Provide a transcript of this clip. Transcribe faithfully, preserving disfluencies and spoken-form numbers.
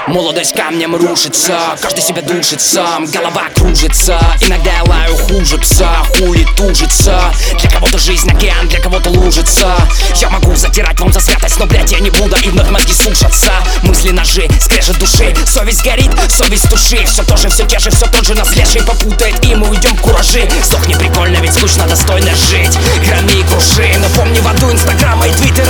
Молодость камнем рушится, каждый себя душит сам, голова кружится. Иногда я лаю хуже пса, хули тужится. Для кого-то жизнь океан, для кого-то лужица. Я могу затирать вам за святость, но, блядь, я не буду, и вновь мозги сушатся. Мысли ножи, скрежет души, совесть горит, совесть туши. Все тоже, все те же, все тот же нас леший попутает, и мы уйдем в куражи. Сдохни прикольно, ведь скучно, достойно жить. Громи и круши, но помни в аду инстаграма и твиттера.